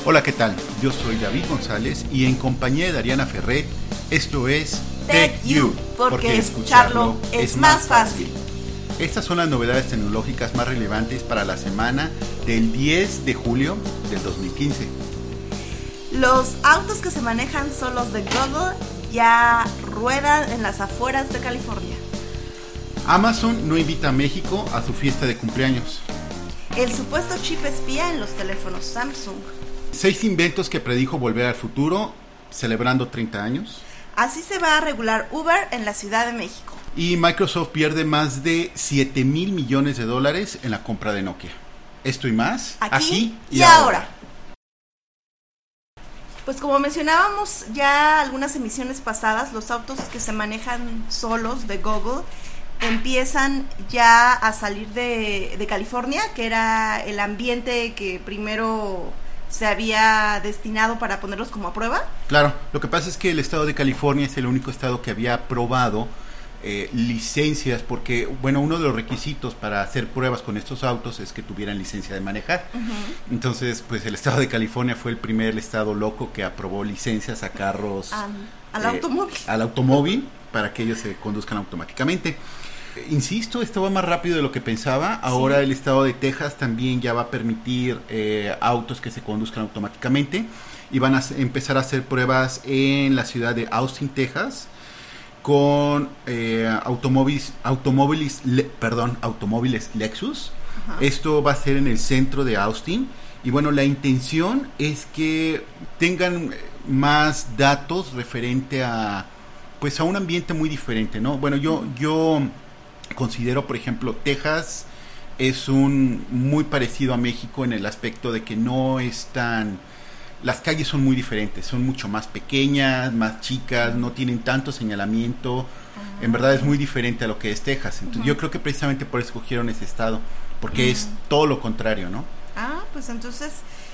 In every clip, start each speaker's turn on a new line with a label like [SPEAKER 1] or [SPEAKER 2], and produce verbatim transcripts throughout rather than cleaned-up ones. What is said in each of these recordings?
[SPEAKER 1] Hola, ¿qué tal? Yo soy David González y en compañía de Dariana Ferret, esto es
[SPEAKER 2] TechU, porque, porque escucharlo es más fácil.
[SPEAKER 1] Estas son las novedades tecnológicas más relevantes para la semana del diez de julio del dos mil quince.
[SPEAKER 2] Los autos que se manejan solos de Google ya ruedan en las afueras de California.
[SPEAKER 1] Amazon no invita a México a su fiesta de cumpleaños.
[SPEAKER 2] El supuesto chip espía en los teléfonos Samsung.
[SPEAKER 1] Seis inventos que predijo Volver al Futuro, celebrando treinta años.
[SPEAKER 2] Así se va a regular Uber en la Ciudad de México.
[SPEAKER 1] Y Microsoft pierde más de siete mil millones de dólares en la compra de Nokia. Esto y más,
[SPEAKER 2] aquí,
[SPEAKER 1] aquí y,
[SPEAKER 2] y
[SPEAKER 1] ahora.
[SPEAKER 2] ahora. Pues como mencionábamos ya algunas emisiones pasadas, los autos que se manejan solos de Google empiezan ya a salir de, de California, que era el ambiente que primero se había destinado para ponerlos como a prueba.
[SPEAKER 1] Claro, lo que pasa es que el estado de California es el único estado que había aprobado eh, licencias, porque, bueno, uno de los requisitos para hacer pruebas con estos autos es que tuvieran licencia de manejar. Uh-huh. Entonces, pues el estado de California fue el primer estado loco que aprobó licencias a carros.
[SPEAKER 2] Um, al
[SPEAKER 1] eh,
[SPEAKER 2] automóvil.
[SPEAKER 1] Al automóvil, para que ellos se conduzcan automáticamente. Insisto, esto va más rápido de lo que pensaba. Ahora sí. El estado de Texas también ya va a permitir eh, autos que se conduzcan automáticamente y van a empezar a hacer pruebas en la ciudad de Austin, Texas, con eh, automóviles, automóviles, le, perdón, automóviles Lexus. Ajá. Esto va a ser en el centro de Austin y bueno, la intención es que tengan más datos referente a, pues, a un ambiente muy diferente, ¿no? Bueno, yo, yo considero, por ejemplo, Texas es un muy parecido a México en el aspecto de que no es tan... Las calles son muy diferentes, son mucho más pequeñas, más chicas, no tienen tanto señalamiento. Uh-huh. En verdad es muy diferente a lo que es Texas. Entonces uh-huh. yo creo que precisamente por eso escogieron ese estado, porque uh-huh. es todo lo contrario, ¿no?
[SPEAKER 2] Ah, pues entonces,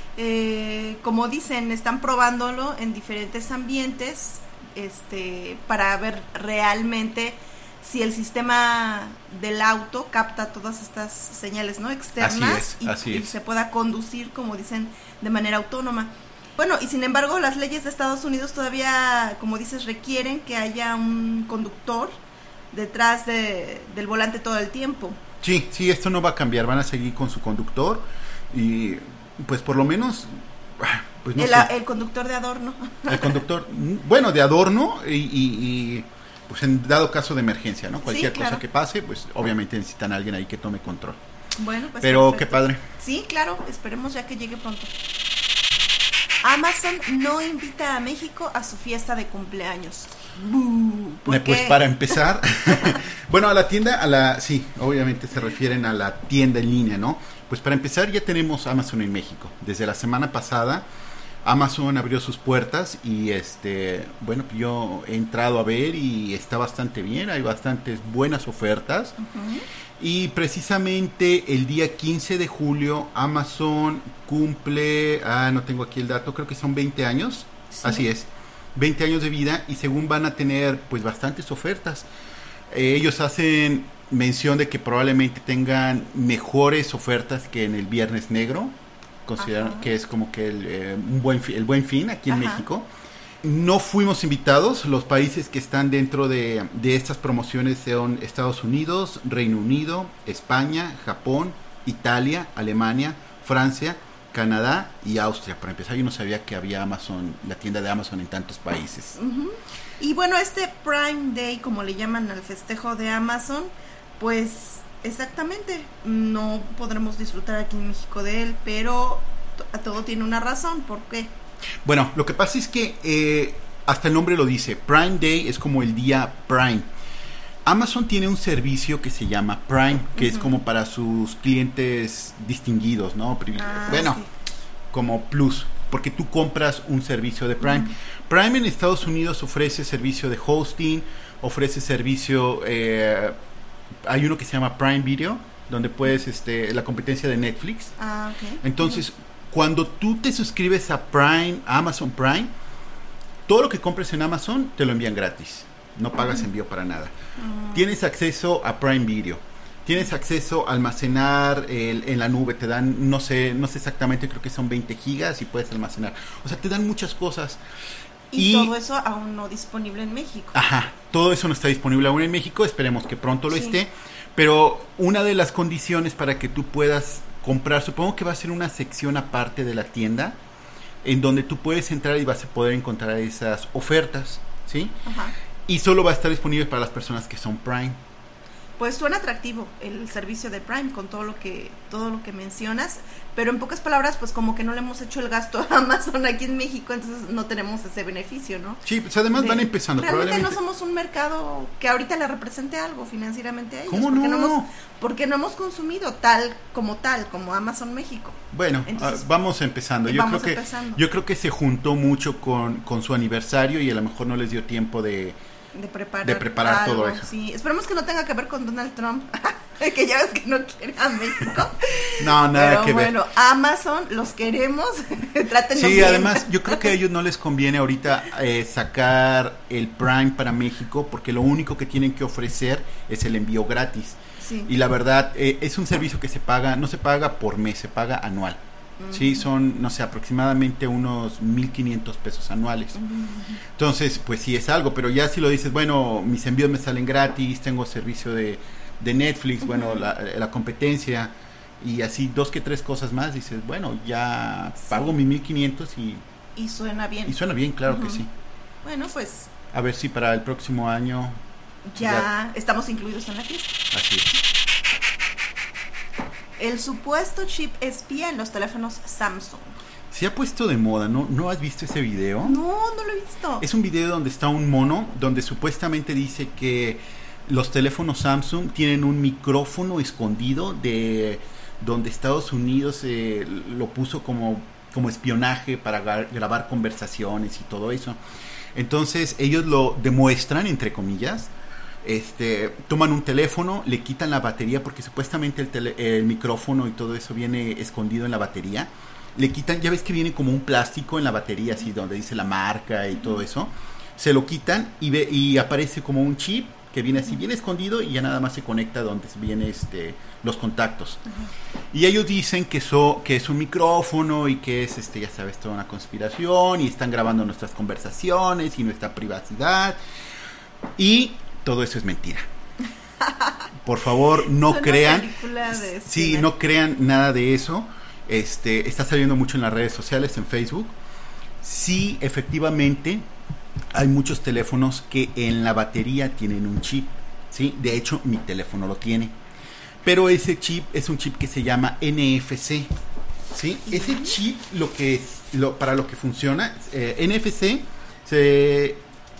[SPEAKER 2] eh, como dicen, están probándolo en diferentes ambientes este, para ver realmente si el sistema del auto capta todas estas señales, ¿no?, externas.
[SPEAKER 1] Así es,
[SPEAKER 2] y,
[SPEAKER 1] así
[SPEAKER 2] y
[SPEAKER 1] es.
[SPEAKER 2] se pueda conducir, como dicen, de manera autónoma. Bueno, y sin embargo, las leyes de Estados Unidos todavía, como dices, requieren que haya un conductor detrás de, del volante todo el tiempo.
[SPEAKER 1] Sí, sí, esto no va a cambiar, van a seguir con su conductor y pues por lo menos... Pues no
[SPEAKER 2] el,
[SPEAKER 1] sé.
[SPEAKER 2] el conductor de adorno.
[SPEAKER 1] El conductor, bueno, de adorno y... y, y pues en dado caso de emergencia, ¿no? Cualquier sí, claro. cosa que pase, pues obviamente necesitan a alguien ahí que tome control.
[SPEAKER 2] Bueno, pues
[SPEAKER 1] pero
[SPEAKER 2] perfecto.
[SPEAKER 1] Qué padre.
[SPEAKER 2] Sí, claro, esperemos ya que llegue pronto. Amazon no invita a México a su fiesta de cumpleaños.
[SPEAKER 1] ¿Por eh, pues qué? Para empezar, bueno, a la tienda, a la, sí, obviamente se refieren a la tienda en línea, ¿no? Pues para empezar ya tenemos Amazon en México. Desde la semana pasada Amazon abrió sus puertas y este, bueno, yo he entrado a ver y está bastante bien, hay bastantes buenas ofertas. Uh-huh. Y precisamente el día quince de julio Amazon cumple, ah, no tengo aquí el dato, creo que son veinte años, sí. Así es, veinte años de vida y según van a tener pues bastantes ofertas. Eh, ellos hacen mención de que probablemente tengan mejores ofertas que en el Viernes Negro. Consideran Ajá. que es como que el, eh, un buen fi- el buen fin aquí en Ajá. México. No fuimos invitados. Los países que están dentro de, de estas promociones son Estados Unidos, Reino Unido, España, Japón, Italia, Alemania, Francia, Canadá y Austria. Para empezar, yo no sabía que había Amazon, la tienda de Amazon en tantos países.
[SPEAKER 2] Uh-huh. Y bueno, este Prime Day, como le llaman al festejo de Amazon, pues... Exactamente, no podremos disfrutar aquí en México de él, pero t- todo tiene una razón. ¿Por qué?
[SPEAKER 1] Bueno, lo que pasa es que eh, hasta el nombre lo dice, Prime Day es como el día Prime. Amazon tiene un servicio que se llama Prime, que uh-huh. es como para sus clientes distinguidos, ¿no?
[SPEAKER 2] Ah,
[SPEAKER 1] bueno,
[SPEAKER 2] sí.
[SPEAKER 1] Como plus, porque tú compras un servicio de Prime. Uh-huh. Prime en Estados Unidos ofrece servicio de hosting, ofrece servicio... Eh, hay uno que se llama Prime Video, donde puedes, este, la competencia de Netflix.
[SPEAKER 2] Ah, ok.
[SPEAKER 1] Entonces, uh-huh. cuando tú te suscribes a Prime, a Amazon Prime, todo lo que compres en Amazon te lo envían gratis. No pagas uh-huh. envío para nada. Uh-huh. Tienes acceso a Prime Video. Tienes acceso a almacenar el, en la nube, te dan, no sé, no sé exactamente, creo que son veinte gigas y puedes almacenar. O sea, te dan muchas cosas.
[SPEAKER 2] Y, y todo eso aún no disponible en México.
[SPEAKER 1] Ajá, todo eso no está disponible aún en México, esperemos que pronto lo sí. esté. Pero una de las condiciones para que tú puedas comprar, supongo que va a ser una sección aparte de la tienda, en donde tú puedes entrar y vas a poder encontrar esas ofertas, ¿sí?
[SPEAKER 2] Ajá.
[SPEAKER 1] Y solo va a estar disponible para las personas que son Prime.
[SPEAKER 2] Pues suena atractivo el servicio de Prime con todo lo que todo lo que mencionas, pero en pocas palabras, pues como que no le hemos hecho el gasto a Amazon aquí en México, entonces no tenemos ese beneficio, ¿no?
[SPEAKER 1] Sí, pues además de, van empezando.
[SPEAKER 2] Realmente probablemente no somos un mercado que ahorita le represente algo financieramente a ellos.
[SPEAKER 1] ¿Cómo
[SPEAKER 2] porque
[SPEAKER 1] no?
[SPEAKER 2] no hemos, porque no hemos consumido tal como tal, como Amazon México.
[SPEAKER 1] Bueno, entonces, uh, vamos empezando. Yo
[SPEAKER 2] vamos
[SPEAKER 1] creo que
[SPEAKER 2] empezando.
[SPEAKER 1] yo creo que se juntó mucho con, con su aniversario y a lo mejor no les dio tiempo de
[SPEAKER 2] de preparar,
[SPEAKER 1] de preparar
[SPEAKER 2] algo,
[SPEAKER 1] todo eso.
[SPEAKER 2] Sí, esperemos que no tenga que ver con Donald Trump, que ya ves que no quiere a México.
[SPEAKER 1] No, nada
[SPEAKER 2] Pero
[SPEAKER 1] que
[SPEAKER 2] bueno,
[SPEAKER 1] ver.
[SPEAKER 2] Amazon, los queremos, trátenos
[SPEAKER 1] Sí,
[SPEAKER 2] bien.
[SPEAKER 1] además, yo creo que a ellos no les conviene ahorita eh, sacar el Prime para México, porque lo único que tienen que ofrecer es el envío gratis.
[SPEAKER 2] Sí.
[SPEAKER 1] Y la verdad, eh, es un servicio que se paga, no se paga por mes, se paga anual. Uh-huh. Sí, son, no sé, aproximadamente unos mil quinientos pesos anuales. Uh-huh. Entonces, pues sí es algo, pero ya si lo dices, bueno, mis envíos me salen gratis, tengo servicio de, de Netflix, uh-huh. bueno, la, la competencia y así dos que tres cosas más, dices, bueno, ya sí. pago mis mil quinientos y...
[SPEAKER 2] Y suena bien.
[SPEAKER 1] Y suena bien, claro uh-huh. que sí.
[SPEAKER 2] Bueno, pues...
[SPEAKER 1] A ver si para el próximo año...
[SPEAKER 2] Ya, ya estamos incluidos en la fiesta.
[SPEAKER 1] Así es.
[SPEAKER 2] El supuesto chip espía en los teléfonos Samsung.
[SPEAKER 1] Se ha puesto de moda, ¿no? ¿No has visto ese video?
[SPEAKER 2] No, no lo he visto.
[SPEAKER 1] Es un video donde está un mono, donde supuestamente dice que los teléfonos Samsung tienen un micrófono escondido de donde Estados Unidos eh, lo puso como, como espionaje para gra- grabar conversaciones y todo eso. Entonces ellos lo demuestran, entre comillas. Este, toman un teléfono, le quitan la batería porque supuestamente el, tele, el micrófono y todo eso viene escondido en la batería. Le quitan, ya ves que viene como un plástico en la batería, así donde dice la marca y todo eso. Se lo quitan y, ve, y aparece como un chip que viene así bien escondido y ya nada más se conecta donde viene este, los contactos. Uh-huh. Y ellos dicen que, so, que es un micrófono y que es, este, ya sabes, toda una conspiración y están grabando nuestras conversaciones y nuestra privacidad. Y todo eso es mentira. Por favor, no
[SPEAKER 2] Suena
[SPEAKER 1] crean.
[SPEAKER 2] De
[SPEAKER 1] sí, no crean nada de eso. Este, está saliendo mucho en las redes sociales, en Facebook. Sí, efectivamente, hay muchos teléfonos que en la batería tienen un chip. ¿Sí? De hecho, mi teléfono lo tiene. Pero ese chip es un chip que se llama N F C. ¿Sí? Uh-huh. Ese chip, lo que es, lo, para lo que funciona, eh, N F C se...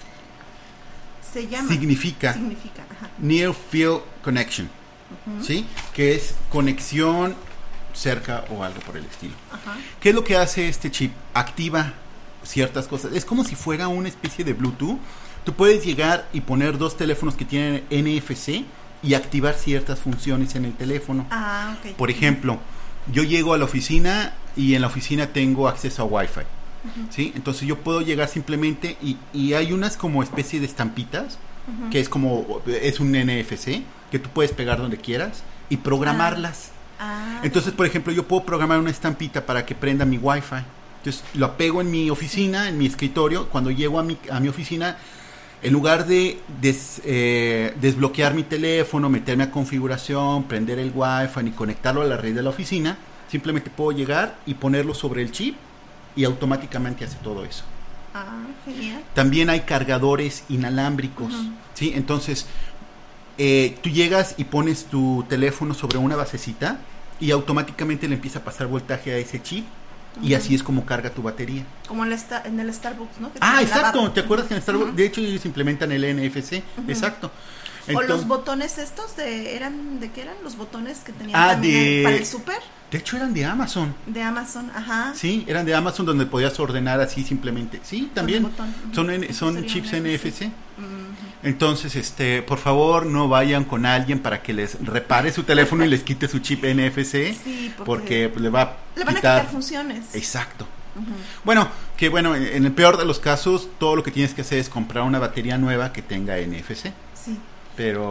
[SPEAKER 2] Se llama,
[SPEAKER 1] significa,
[SPEAKER 2] significa
[SPEAKER 1] Near Field Connection, uh-huh. ¿sí? Que es conexión cerca o algo por el estilo. Uh-huh. ¿Qué es lo que hace este chip? Activa ciertas cosas. Es como si fuera una especie de Bluetooth. Tú puedes llegar y poner dos teléfonos que tienen N F C y activar ciertas funciones en el teléfono.
[SPEAKER 2] Ah, okay.
[SPEAKER 1] Por ejemplo, yo llego a la oficina y en la oficina tengo acceso a Wi-Fi. Uh-huh. ¿Sí? Entonces yo puedo llegar simplemente y, y hay unas como especie de estampitas uh-huh. que es como es un N F C que tú puedes pegar donde quieras y programarlas.
[SPEAKER 2] Ah. Ah.
[SPEAKER 1] Entonces, por ejemplo, yo puedo programar una estampita para que prenda mi Wi-Fi. Entonces lo apego en mi oficina, en mi escritorio. Cuando llego a mi, a mi oficina, en lugar de des, eh, desbloquear mi teléfono, meterme a configuración, prender el Wi-Fi y conectarlo a la red de la oficina, simplemente puedo llegar y ponerlo sobre el chip y automáticamente hace todo eso.
[SPEAKER 2] Ah, genial.
[SPEAKER 1] También hay cargadores inalámbricos, uh-huh. ¿sí? Entonces, eh, tú llegas y pones tu teléfono sobre una basecita y automáticamente le empieza a pasar voltaje a ese chip uh-huh. y así es como carga tu batería.
[SPEAKER 2] Como en el, sta- en el Starbucks, ¿no? Que
[SPEAKER 1] ah, exacto. ¿Te acuerdas que en el Starbucks? Uh-huh. De hecho, ellos implementan el N F C. Uh-huh. Exacto.
[SPEAKER 2] Entonces, o los botones estos de eran de qué eran los botones que tenían
[SPEAKER 1] ah, de...
[SPEAKER 2] para el súper.
[SPEAKER 1] De hecho eran de Amazon.
[SPEAKER 2] De Amazon, ajá.
[SPEAKER 1] Sí, eran de Amazon donde podías ordenar así simplemente. Sí, también
[SPEAKER 2] botón, uh-huh.
[SPEAKER 1] son en, son chips N F C.
[SPEAKER 2] Uh-huh.
[SPEAKER 1] Entonces, este, por favor, no vayan con alguien para que les repare su teléfono y les quite su chip N F C,
[SPEAKER 2] sí, porque,
[SPEAKER 1] porque pues, le va a
[SPEAKER 2] le van
[SPEAKER 1] quitar...
[SPEAKER 2] a quitar funciones.
[SPEAKER 1] Exacto. Uh-huh. Bueno, que bueno, en el peor de los casos, todo lo que tienes que hacer es comprar una batería nueva que tenga N F C.
[SPEAKER 2] Sí.
[SPEAKER 1] Pero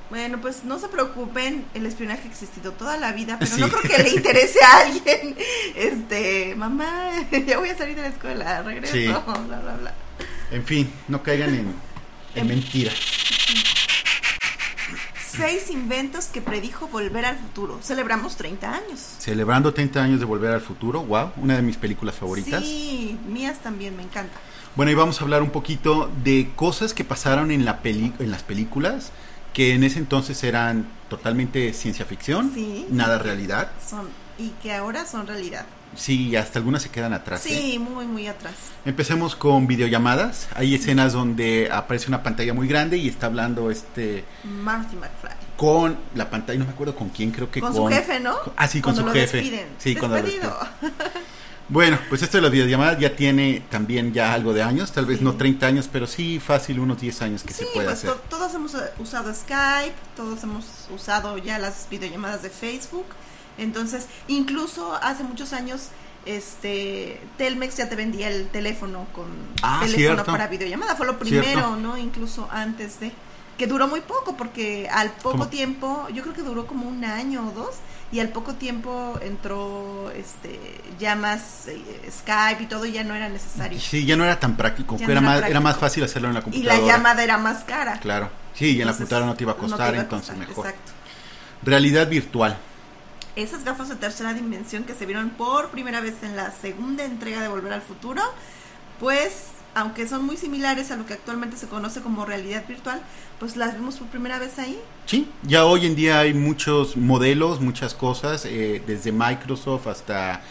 [SPEAKER 2] Bueno, pues no se preocupen, el espionaje ha existido toda la vida, pero
[SPEAKER 1] Sí.
[SPEAKER 2] no creo que le interese a alguien. Este, mamá, ya voy a salir de la escuela, regreso,
[SPEAKER 1] Sí.
[SPEAKER 2] bla, bla, bla.
[SPEAKER 1] En fin, no caigan en, en
[SPEAKER 2] En-
[SPEAKER 1] mentiras.
[SPEAKER 2] Seis inventos que predijo Volver al Futuro. Celebramos treinta años.
[SPEAKER 1] Celebrando treinta años de Volver al Futuro, wow, una de mis películas favoritas.
[SPEAKER 2] Sí, mías también, me encanta.
[SPEAKER 1] Bueno, y vamos a hablar un poquito de cosas que pasaron en, la peli en las películas, que en ese entonces eran totalmente ciencia ficción,
[SPEAKER 2] Sí.
[SPEAKER 1] nada realidad.
[SPEAKER 2] Son, y que ahora son realidad.
[SPEAKER 1] Sí, hasta algunas se quedan atrás. ¿eh?
[SPEAKER 2] Sí, muy, muy atrás.
[SPEAKER 1] Empecemos con videollamadas. Hay escenas donde aparece una pantalla muy grande y está hablando este
[SPEAKER 2] Marty McFly.
[SPEAKER 1] con la pantalla, no me acuerdo con quién, creo que
[SPEAKER 2] Con,
[SPEAKER 1] con...
[SPEAKER 2] su jefe, ¿no?
[SPEAKER 1] con- ah, sí, con
[SPEAKER 2] Cuando
[SPEAKER 1] su
[SPEAKER 2] lo
[SPEAKER 1] jefe.
[SPEAKER 2] Despiden.
[SPEAKER 1] Sí, cuando lo
[SPEAKER 2] Despedido.
[SPEAKER 1] Bueno, pues esto de las videollamadas ya tiene también ya algo de años, tal vez
[SPEAKER 2] Sí.
[SPEAKER 1] no treinta años, pero sí fácil unos diez años que
[SPEAKER 2] Sí,
[SPEAKER 1] se puede
[SPEAKER 2] pues
[SPEAKER 1] hacer.
[SPEAKER 2] to- todos hemos eh, usado Skype, todos hemos usado ya las videollamadas de Facebook. Entonces, incluso hace muchos años, este Telmex ya te vendía el teléfono con
[SPEAKER 1] Ah,
[SPEAKER 2] teléfono
[SPEAKER 1] cierto.
[SPEAKER 2] para videollamada. Fue lo primero,
[SPEAKER 1] Cierto.
[SPEAKER 2] ¿no? Incluso antes de... Que duró muy poco, porque al poco
[SPEAKER 1] ¿Cómo?
[SPEAKER 2] tiempo, yo creo que duró como un año o dos, y al poco tiempo entró este ya más eh, Skype y todo, y ya no era necesario.
[SPEAKER 1] Sí, ya no era tan práctico,
[SPEAKER 2] Ya
[SPEAKER 1] que
[SPEAKER 2] no
[SPEAKER 1] era
[SPEAKER 2] era
[SPEAKER 1] más era
[SPEAKER 2] práctico.
[SPEAKER 1] más fácil hacerlo en la
[SPEAKER 2] Y
[SPEAKER 1] computadora.
[SPEAKER 2] la llamada era más cara.
[SPEAKER 1] Claro. Sí, y en la
[SPEAKER 2] Entonces,
[SPEAKER 1] computadora no te iba a
[SPEAKER 2] no
[SPEAKER 1] costar,
[SPEAKER 2] te iba a
[SPEAKER 1] entonces
[SPEAKER 2] costar,
[SPEAKER 1] mejor.
[SPEAKER 2] Exacto.
[SPEAKER 1] Realidad virtual.
[SPEAKER 2] Esas gafas de tercera dimensión que se vieron por primera vez en la segunda entrega de Volver al Futuro, pues, aunque son muy similares a lo que actualmente se conoce como realidad virtual, pues las vimos por primera vez ahí.
[SPEAKER 1] Sí, ya hoy en día hay muchos modelos, muchas cosas, eh, desde Microsoft hasta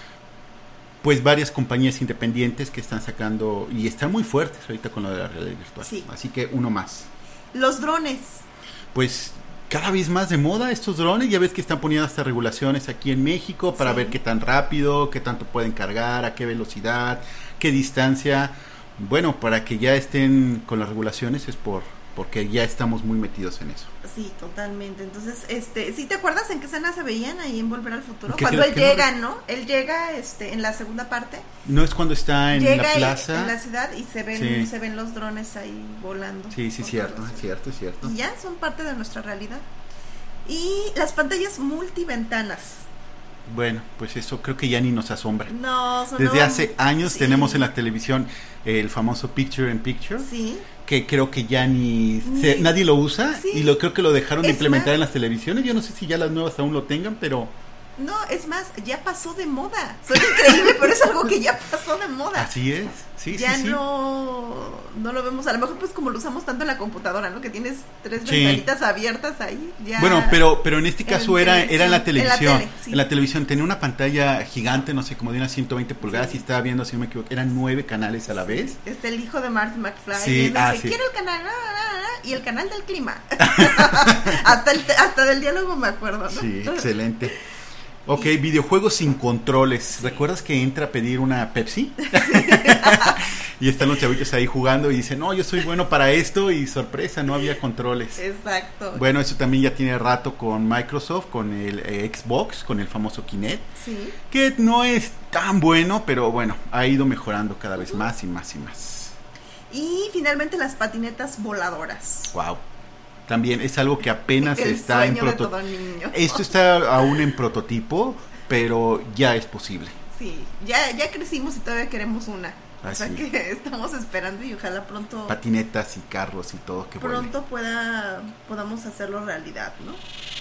[SPEAKER 1] pues varias compañías independientes que están sacando y están muy fuertes ahorita con lo de la realidad virtual.
[SPEAKER 2] Sí.
[SPEAKER 1] Así que uno más.
[SPEAKER 2] Los drones.
[SPEAKER 1] Pues cada vez más de moda estos drones, ya ves que están poniendo hasta regulaciones aquí en México para
[SPEAKER 2] Sí.
[SPEAKER 1] ver qué tan rápido, qué tanto pueden cargar, a qué velocidad, qué distancia. Bueno, para que ya estén con las regulaciones es por porque ya estamos muy metidos en eso.
[SPEAKER 2] Sí, totalmente. Entonces, este, ¿sí te acuerdas en qué escena se veían ahí en Volver al Futuro?
[SPEAKER 1] ¿Qué
[SPEAKER 2] Cuando
[SPEAKER 1] crees
[SPEAKER 2] él
[SPEAKER 1] que no?
[SPEAKER 2] llega, ¿no? Él llega este, en la segunda parte.
[SPEAKER 1] No es cuando está en
[SPEAKER 2] llega
[SPEAKER 1] la
[SPEAKER 2] en-
[SPEAKER 1] plaza.
[SPEAKER 2] en la ciudad y se ven,
[SPEAKER 1] Sí.
[SPEAKER 2] se ven los drones ahí volando.
[SPEAKER 1] Sí, sí,
[SPEAKER 2] por
[SPEAKER 1] cierto,
[SPEAKER 2] toda la
[SPEAKER 1] es
[SPEAKER 2] ciudad.
[SPEAKER 1] cierto, es cierto.
[SPEAKER 2] Y ya son parte de nuestra realidad. Y las pantallas multiventanas.
[SPEAKER 1] Bueno, pues eso creo que ya ni nos asombra.
[SPEAKER 2] No, son
[SPEAKER 1] Desde hace años
[SPEAKER 2] sí.
[SPEAKER 1] tenemos en la televisión el famoso Picture in Picture,
[SPEAKER 2] Sí.
[SPEAKER 1] que creo que ya ni,
[SPEAKER 2] Ni-
[SPEAKER 1] se- nadie lo usa
[SPEAKER 2] Sí.
[SPEAKER 1] y lo creo que lo dejaron de
[SPEAKER 2] Es
[SPEAKER 1] implementar
[SPEAKER 2] más-
[SPEAKER 1] en las televisiones. Yo no sé si ya las nuevas aún lo tengan, pero
[SPEAKER 2] No, es más, ya pasó de moda. Suena increíble, pero es algo que ya pasó de moda.
[SPEAKER 1] así es. Sí,
[SPEAKER 2] ya
[SPEAKER 1] sí, sí.
[SPEAKER 2] no, no lo vemos, a lo mejor pues como lo usamos tanto en la computadora, ¿no? Que tienes tres
[SPEAKER 1] Sí.
[SPEAKER 2] ventanitas abiertas ahí. Ya.
[SPEAKER 1] Bueno, pero pero en este
[SPEAKER 2] En
[SPEAKER 1] caso era era en la
[SPEAKER 2] televisión,
[SPEAKER 1] televisión.
[SPEAKER 2] en la tele, sí.
[SPEAKER 1] En la televisión tenía una pantalla gigante, no sé, como de unas ciento veinte pulgadas
[SPEAKER 2] Sí.
[SPEAKER 1] y estaba viendo, si no me equivoco, eran nueve canales a la vez.
[SPEAKER 2] Este, el hijo de Marty McFly.
[SPEAKER 1] Sí,
[SPEAKER 2] y él
[SPEAKER 1] ah,
[SPEAKER 2] dice,
[SPEAKER 1] sí.
[SPEAKER 2] quiero el canal, ah, ah, ah, y el canal del clima. hasta, el, hasta del diálogo me acuerdo, ¿no?
[SPEAKER 1] Sí, excelente. Ok, videojuegos sin controles. ¿Recuerdas que entra a pedir una Pepsi? Y están los chavitos ahí jugando y dicen, no, yo soy bueno para esto y sorpresa, no había controles.
[SPEAKER 2] Exacto.
[SPEAKER 1] Bueno, eso también ya tiene rato con Microsoft, con el eh, Xbox, con el famoso Kinect,
[SPEAKER 2] Sí.
[SPEAKER 1] que no es tan bueno, pero bueno, ha ido mejorando cada vez más y más y más.
[SPEAKER 2] Y finalmente las patinetas voladoras.
[SPEAKER 1] Wow. También es algo que apenas
[SPEAKER 2] El
[SPEAKER 1] está en
[SPEAKER 2] sueño de
[SPEAKER 1] prototipo.
[SPEAKER 2] todo niño.
[SPEAKER 1] Esto está aún en prototipo, pero ya es posible.
[SPEAKER 2] Sí, ya, ya crecimos y todavía queremos una.
[SPEAKER 1] Ah,
[SPEAKER 2] o sea
[SPEAKER 1] sí.
[SPEAKER 2] que estamos esperando y ojalá pronto
[SPEAKER 1] Patinetas y carros y todo que vuelen.
[SPEAKER 2] pronto pueda podamos hacerlo realidad, ¿no?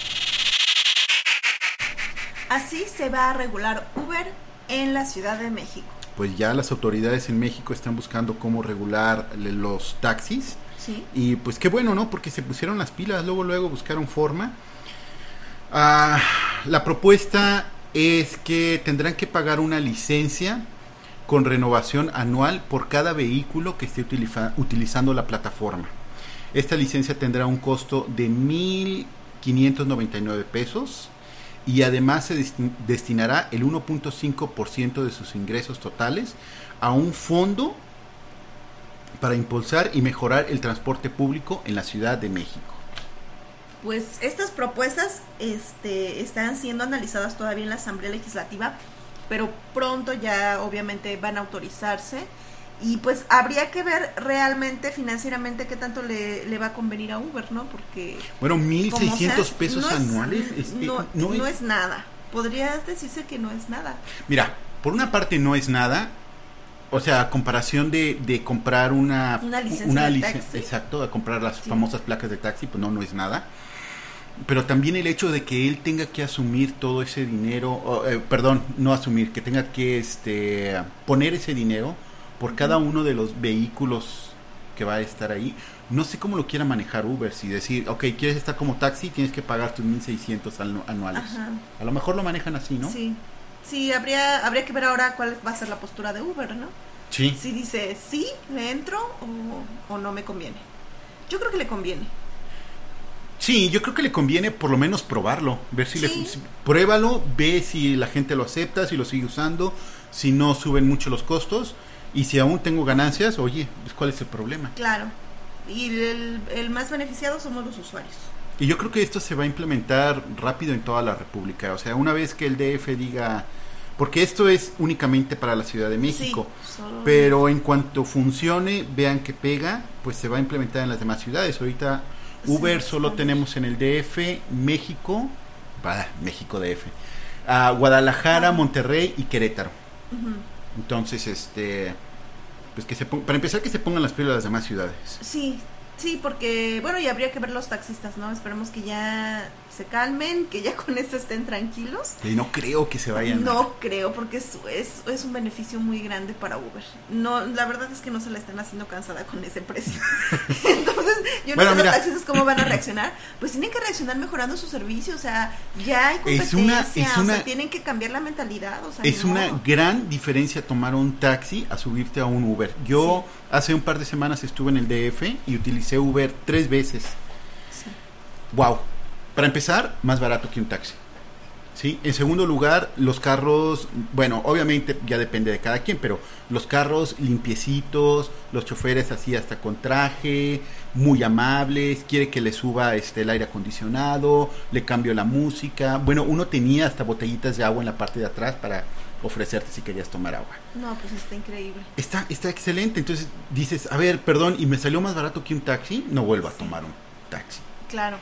[SPEAKER 2] Así se va a regular Uber en la Ciudad de México.
[SPEAKER 1] Pues ya las autoridades en México están buscando cómo regular le- los taxis.
[SPEAKER 2] Sí.
[SPEAKER 1] Y pues qué bueno, ¿no? Porque se pusieron las pilas, luego luego buscaron forma. Ah, la propuesta es que tendrán que pagar una licencia con renovación anual por cada vehículo que esté utiliza- utilizando la plataforma. Esta licencia tendrá un costo de mil quinientos noventa y nueve pesos y además se desti- destinará el uno punto cinco por ciento de sus ingresos totales a un fondo para impulsar y mejorar el transporte público en la Ciudad de México.
[SPEAKER 2] Pues estas propuestas este, están siendo analizadas todavía en la Asamblea Legislativa, pero pronto ya obviamente van a autorizarse Y pues habría que ver realmente financieramente qué tanto le, le va a convenir a Uber, ¿no? Porque...
[SPEAKER 1] Bueno, mil seiscientos pesos
[SPEAKER 2] no es,
[SPEAKER 1] anuales.
[SPEAKER 2] Es, no, no, es, no es nada. Podrías decirse que no es nada.
[SPEAKER 1] Mira, por una parte no es nada. O sea, a comparación de, de comprar una...
[SPEAKER 2] Una licencia
[SPEAKER 1] una
[SPEAKER 2] de
[SPEAKER 1] licen-
[SPEAKER 2] taxi.
[SPEAKER 1] Exacto, a comprar las
[SPEAKER 2] Sí.
[SPEAKER 1] famosas placas de taxi, pues no, no es nada. Pero también el hecho de que él tenga que asumir todo ese dinero, o, eh, perdón, no asumir, que tenga que este poner ese dinero por cada uno de los vehículos que va a estar ahí. No sé cómo lo quiera manejar Uber, si decir, ok, quieres estar como taxi, tienes que pagar tus mil seiscientos anu- anuales.
[SPEAKER 2] Ajá.
[SPEAKER 1] A lo mejor lo manejan así, ¿no?
[SPEAKER 2] Sí, sí, habría, habría que ver ahora cuál va a ser la postura de Uber, ¿no?
[SPEAKER 1] Sí.
[SPEAKER 2] Si dice, sí, le entro o, o no me conviene. Yo creo que le conviene.
[SPEAKER 1] Sí, yo creo que le conviene por lo menos probarlo, ver si
[SPEAKER 2] Sí.
[SPEAKER 1] le si- pruébalo, ve si la gente lo acepta, si lo sigue usando, si no suben mucho los costos y si aún tengo ganancias, oye, pues ¿cuál es el problema?
[SPEAKER 2] Claro. Y el, el más beneficiado somos los usuarios.
[SPEAKER 1] Y yo creo que esto se va a implementar rápido en toda la República, o sea, una vez que el D F diga, porque esto es únicamente para la Ciudad de México,
[SPEAKER 2] Sí, solo-
[SPEAKER 1] pero en cuanto funcione, vean que pega, pues se va a implementar en las demás ciudades. Ahorita Uber
[SPEAKER 2] Sí,
[SPEAKER 1] solo
[SPEAKER 2] Spanish.
[SPEAKER 1] tenemos en el D F, México, bah, México D F, ah, Guadalajara,
[SPEAKER 2] Ajá.
[SPEAKER 1] Monterrey y Querétaro.
[SPEAKER 2] Ujú.
[SPEAKER 1] Entonces, este, pues que se pon- para empezar que se pongan las pilas las demás ciudades.
[SPEAKER 2] Sí, sí, porque, bueno, y habría que ver los taxistas, ¿no? Esperemos que ya se calmen, que ya con esto estén tranquilos.
[SPEAKER 1] Y no creo que se vayan.
[SPEAKER 2] No creo, porque es, es, es un beneficio muy grande para Uber. No, la verdad es que no se la están haciendo cansada con ese precio. Entonces, yo no
[SPEAKER 1] Bueno,
[SPEAKER 2] sé
[SPEAKER 1] mira.
[SPEAKER 2] los taxistas cómo van a reaccionar. Pues tienen que reaccionar mejorando su servicio, o sea, ya hay competencia,
[SPEAKER 1] Es una- es
[SPEAKER 2] o
[SPEAKER 1] una-
[SPEAKER 2] sea, tienen que cambiar la mentalidad, o sea,
[SPEAKER 1] Es
[SPEAKER 2] ni
[SPEAKER 1] una
[SPEAKER 2] modo.
[SPEAKER 1] gran diferencia tomar un taxi a subirte a un Uber. Yo hace un par de semanas estuve en el D F y utilicé Uber tres veces.
[SPEAKER 2] Sí.
[SPEAKER 1] Wow. Para empezar, más barato que un taxi. ¿Sí? En segundo lugar, los carros, bueno, obviamente ya depende de cada quien, pero los carros limpiecitos, los choferes así hasta con traje, muy amables, quiere que le suba este el aire acondicionado, le cambio la música. Bueno, uno tenía hasta botellitas de agua en la parte de atrás para ofrecerte si querías tomar agua.
[SPEAKER 2] No, pues está increíble.
[SPEAKER 1] Está, está excelente. Entonces dices, a ver, perdón, y me salió más barato que un taxi, no vuelvo a
[SPEAKER 2] Sí.
[SPEAKER 1] tomar un taxi.
[SPEAKER 2] Claro.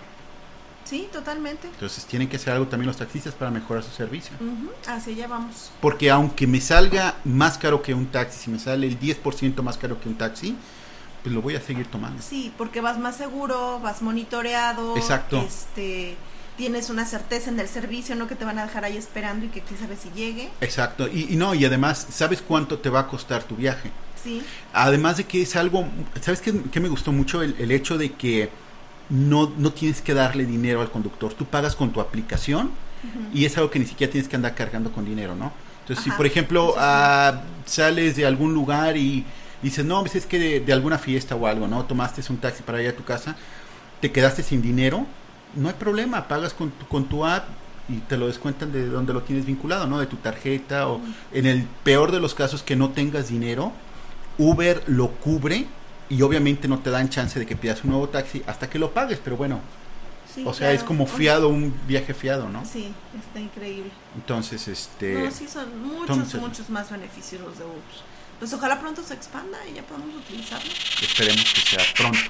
[SPEAKER 2] Sí, totalmente.
[SPEAKER 1] Entonces tienen que hacer algo también los taxistas para mejorar su servicio.
[SPEAKER 2] Ujú, hacia allá vamos.
[SPEAKER 1] Porque aunque me salga más caro que un taxi, si me sale el diez por ciento más caro que un taxi, pues lo voy a seguir tomando.
[SPEAKER 2] Sí, porque vas más seguro, vas monitoreado.
[SPEAKER 1] Exacto.
[SPEAKER 2] Este, tienes una certeza en el servicio, no que te van a dejar ahí esperando y que quién sabe si llegue.
[SPEAKER 1] Exacto. Y, y no, y además, ¿sabes cuánto te va a costar tu viaje?
[SPEAKER 2] Sí,
[SPEAKER 1] Además de que es algo, ¿sabes qué, qué me gustó mucho? El, el hecho de que no, no tienes que darle dinero al conductor. Tú pagas con tu aplicación
[SPEAKER 2] ujú,
[SPEAKER 1] y es algo que ni siquiera tienes que andar cargando con dinero, ¿no? Entonces, si
[SPEAKER 2] Ajá,
[SPEAKER 1] por ejemplo
[SPEAKER 2] eso sí.
[SPEAKER 1] ah, sales de algún lugar y dices, no, pues es que de, de alguna fiesta o algo, ¿no? Tomaste un taxi para ir a tu casa, te quedaste sin dinero, no hay problema, pagas con tu, con tu app y te lo descuentan de donde lo tienes vinculado, ¿no? De tu tarjeta o en el peor de los casos que no tengas dinero, Uber lo cubre y obviamente no te dan chance de que pidas un nuevo taxi hasta que lo pagues, pero bueno,
[SPEAKER 2] sí,
[SPEAKER 1] o sea,
[SPEAKER 2] claro.
[SPEAKER 1] es como fiado, un viaje fiado, ¿no?
[SPEAKER 2] Sí, está increíble.
[SPEAKER 1] Entonces, este...
[SPEAKER 2] No, sí, son muchos,
[SPEAKER 1] entonces-
[SPEAKER 2] muchos más beneficios los de Uber. Pues ojalá pronto se expanda y ya podamos utilizarlo.
[SPEAKER 1] Esperemos que sea pronto.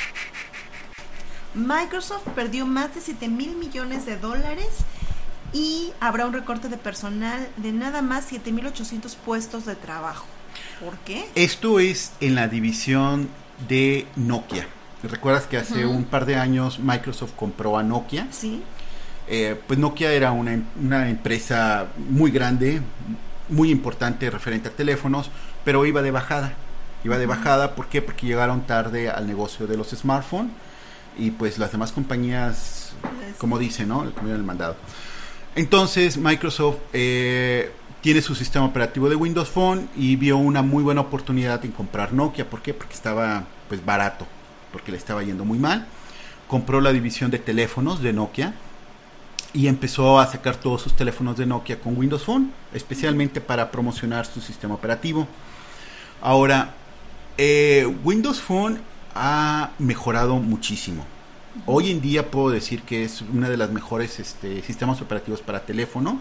[SPEAKER 2] Microsoft perdió más de siete mil millones de dólares y habrá un recorte de personal de nada más siete mil ochocientos puestos de trabajo. ¿Por qué?
[SPEAKER 1] Esto es en la división de Nokia. ¿Recuerdas que hace
[SPEAKER 2] Ujú.
[SPEAKER 1] un par de años Microsoft compró a Nokia?
[SPEAKER 2] Sí,
[SPEAKER 1] Eh, pues Nokia era una, una empresa muy grande, muy importante referente a teléfonos, pero iba de bajada. Iba de
[SPEAKER 2] Ujú.
[SPEAKER 1] bajada, ¿por qué? Porque llegaron tarde al negocio de los smartphones y pues las demás compañías,
[SPEAKER 2] pues,
[SPEAKER 1] como dice, ¿no? Le comieron el mandado. Entonces Microsoft eh, tiene su sistema operativo de Windows Phone y vio una muy buena oportunidad en comprar Nokia. ¿Por qué? Porque estaba pues barato, porque le estaba yendo muy mal. Compró la división de teléfonos de Nokia y empezó a sacar todos sus teléfonos de Nokia con Windows Phone, especialmente para promocionar su sistema operativo. Ahora, eh, Windows Phone ha mejorado muchísimo. Hoy en día puedo decir que es una de las mejores este, sistemas operativos para teléfono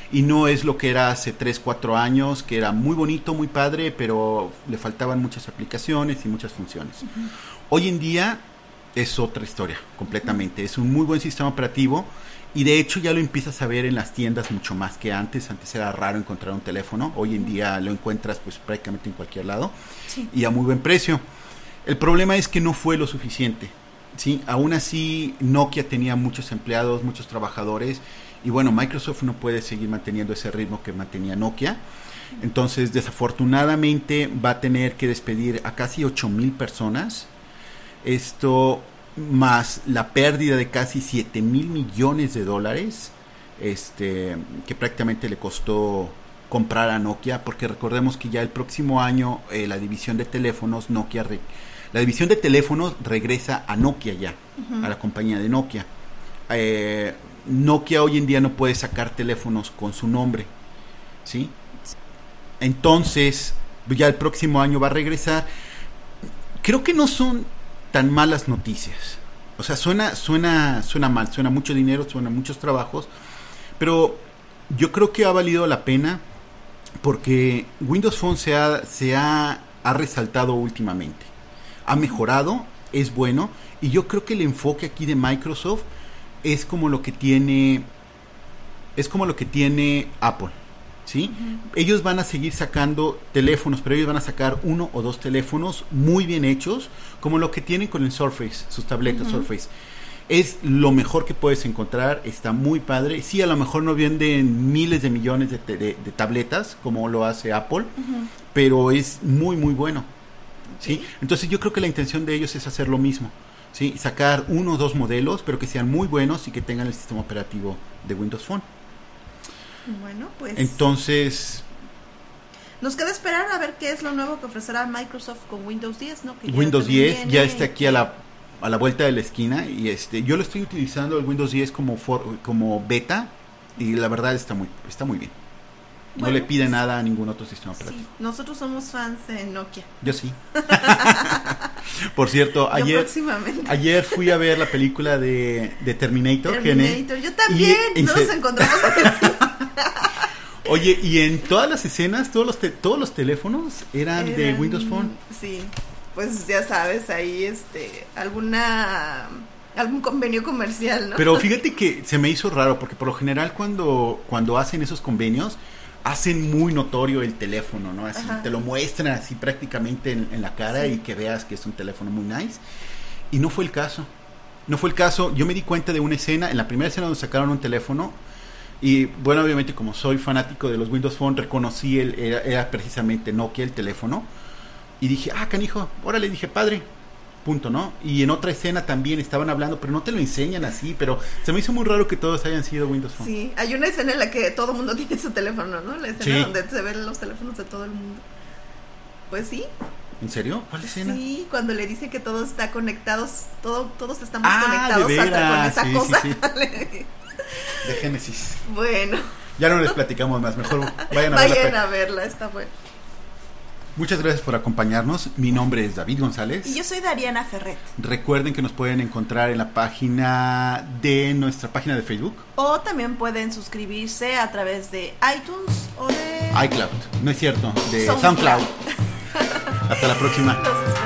[SPEAKER 1] y no es lo que era hace tres, cuatro años, que era muy bonito, muy padre, pero le faltaban muchas aplicaciones y muchas funciones. Uh-huh. Hoy en día es otra historia, completamente. Uh-huh. Es un muy buen sistema operativo y de hecho ya lo empiezas a ver en las tiendas mucho más que antes. Antes era raro encontrar un teléfono, hoy en día lo encuentras pues prácticamente en cualquier lado, sí, y a muy buen precio. El problema es que no fue lo suficiente, ¿sí? Aún así Nokia tenía muchos empleados, muchos trabajadores, y bueno, Microsoft no puede seguir manteniendo ese ritmo que mantenía Nokia. Entonces desafortunadamente va a tener que despedir a casi ocho mil personas. Esto más la pérdida de casi siete mil millones de dólares, este, que prácticamente le costó comprar a Nokia, porque recordemos que ya el próximo año eh, la división de teléfonos Nokia, re, la división de teléfonos regresa a Nokia ya, uh-huh, a la compañía de Nokia. Eh, Nokia hoy en día no puede sacar teléfonos con su nombre, ¿sí? Entonces ya el próximo año va a regresar. Creo que no son tan malas noticias. O sea, suena, suena, suena mal, suena mucho dinero, suena muchos trabajos, pero yo creo que ha valido la pena porque Windows Phone se ha, se ha, ha resaltado últimamente. Ha mejorado, es bueno, y yo creo que el enfoque aquí de Microsoft es como lo que tiene, es como lo que tiene Apple. ¿Sí? Uh-huh. Ellos van a seguir sacando teléfonos, pero ellos van a sacar uno o dos teléfonos muy bien hechos, como lo que tienen con el Surface, sus tabletas, uh-huh, Surface. Es lo mejor que puedes encontrar, está muy padre. Sí, a lo mejor no venden miles de millones de, de, de tabletas, como lo hace Apple, uh-huh, pero es muy, muy bueno. ¿Sí? ¿Sí? Entonces yo creo que la intención de ellos es hacer lo mismo, ¿sí? Sacar uno o dos modelos, pero que sean muy buenos y que tengan el sistema operativo de Windows Phone.
[SPEAKER 2] Bueno, pues
[SPEAKER 1] entonces
[SPEAKER 2] nos queda esperar a ver qué es lo nuevo que ofrecerá Microsoft con Windows diez, ¿no? Que
[SPEAKER 1] Windows diez ya está aquí a la a la vuelta de la esquina y este yo lo estoy utilizando el Windows diez como for, como beta y la verdad está muy está muy bien. No bueno, le pide pues, nada a ningún otro sistema operativo.
[SPEAKER 2] Sí, nosotros somos fans de Nokia.
[SPEAKER 1] Yo sí. Por cierto, ayer ayer fui a ver la película de, de Terminator.
[SPEAKER 2] Terminator. Yo también. Y, nos se... encontramos en
[SPEAKER 1] Oye, y en todas las escenas, todos los te- todos los teléfonos eran, eran de Windows Phone.
[SPEAKER 2] Sí, pues ya sabes, ahí este alguna algún convenio comercial, ¿no?
[SPEAKER 1] Pero fíjate que se me hizo raro porque por lo general cuando cuando hacen esos convenios hacen muy notorio el teléfono, ¿no? Así Ajá. te lo muestran así prácticamente en, en la cara, sí, y que veas que es un teléfono muy nice. Y no fue el caso. No fue el caso. Yo me di cuenta de una escena, en la primera escena donde sacaron un teléfono. Y bueno, obviamente como soy fanático de los Windows Phone, reconocí el, era, era precisamente Nokia el teléfono. Y dije, ah, canijo, órale, dije, padre, punto, ¿no? Y en otra escena también estaban hablando, pero no te lo enseñan así, pero se me hizo muy raro que todos hayan sido Windows Phone.
[SPEAKER 2] Sí, hay una escena en la que todo el mundo tiene su teléfono, ¿no? La escena sí. donde se ven los teléfonos de todo el mundo. Pues sí.
[SPEAKER 1] ¿En serio? ¿Cuál escena?
[SPEAKER 2] Sí, cuando le dice que todo está conectados, todo, todos estamos
[SPEAKER 1] ah,
[SPEAKER 2] conectados
[SPEAKER 1] de veras,
[SPEAKER 2] hasta con esa
[SPEAKER 1] sí,
[SPEAKER 2] cosa.
[SPEAKER 1] Sí, sí. De Génesis.
[SPEAKER 2] Bueno.
[SPEAKER 1] Ya no les platicamos más, mejor vayan a
[SPEAKER 2] vayan
[SPEAKER 1] verla.
[SPEAKER 2] Vayan a verla, está buena.
[SPEAKER 1] Muchas gracias por acompañarnos. Mi nombre es David González.
[SPEAKER 2] Y yo soy Dariana Ferret.
[SPEAKER 1] Recuerden que nos pueden encontrar en la página de nuestra página de Facebook.
[SPEAKER 2] O también pueden suscribirse a través de iTunes o de...
[SPEAKER 1] iCloud, no es cierto, de SoundCloud. SoundCloud. Hasta la próxima. Entonces,